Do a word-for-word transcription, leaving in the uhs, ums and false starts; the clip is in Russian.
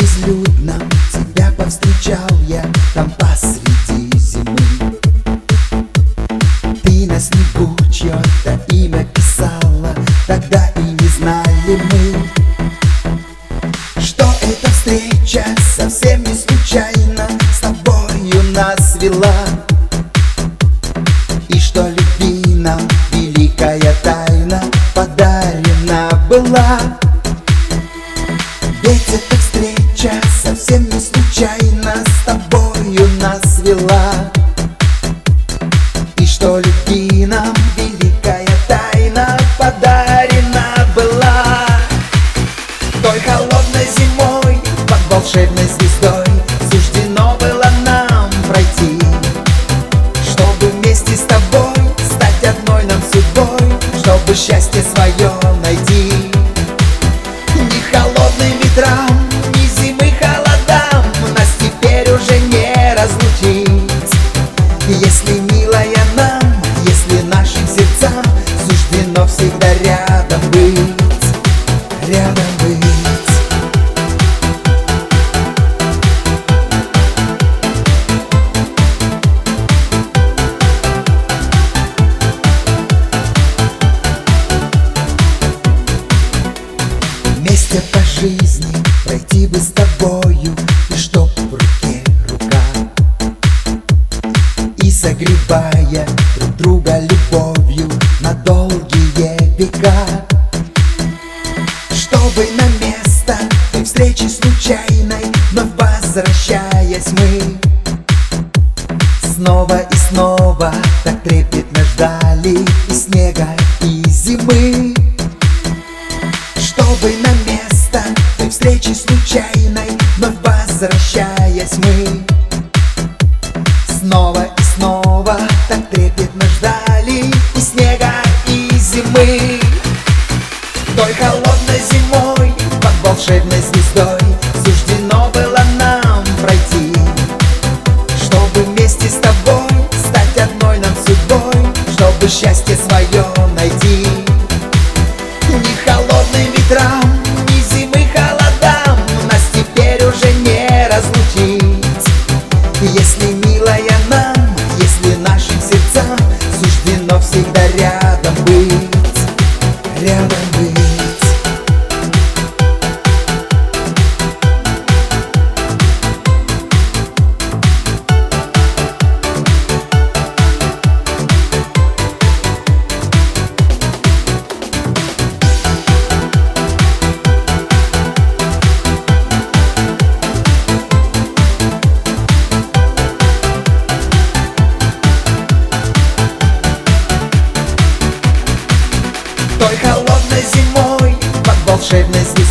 безлюдном тебя повстречал я там посреди зимы. Ты на снегу чье-то имя писала, тогда и не знали мы, что эта встреча совсем не случайно с тобою нас свела, и что любви нам великая тайна подарена была. Ведь эта встреча совсем не случайно с тобою нас свела, и что любви нам великая тайна подарена была. Той холодной зимой под волшебной звездой суждено было нам пройти, чтобы вместе с тобой стать одной нам судьбой, чтобы счастье свое найти. Ни холодным ветрам, ни зимы холодам нас теперь уже не разлучить. Если милая нам, если нашим сердцам суждено всегда рядом быть, рядом быть. Вместе по жизни пройти бы с тобою, и чтоб в руке рука, и согревая друг друга любовью на долгие века. Чтобы на место той встречи случайной вновь возвращаясь мы снова и снова так трепетно ждали и снега, и зимы. Чтобы на место той встречи случайной вновь возвращаясь мы снова и снова так трепетно ждали и снега, и зимы. Той холодной зимой под волшебной звездой суждено было нам пройти, чтобы вместе с тобой стать одной нам судьбой, чтобы счастье свое найти. Ни холодным ветрам, ни зимы холодам нас теперь уже не разлучить. Если милая нам, если нашим сердцам суждено всегда рядом быть, рядом быть. Той холодной зимой под волшебной звездой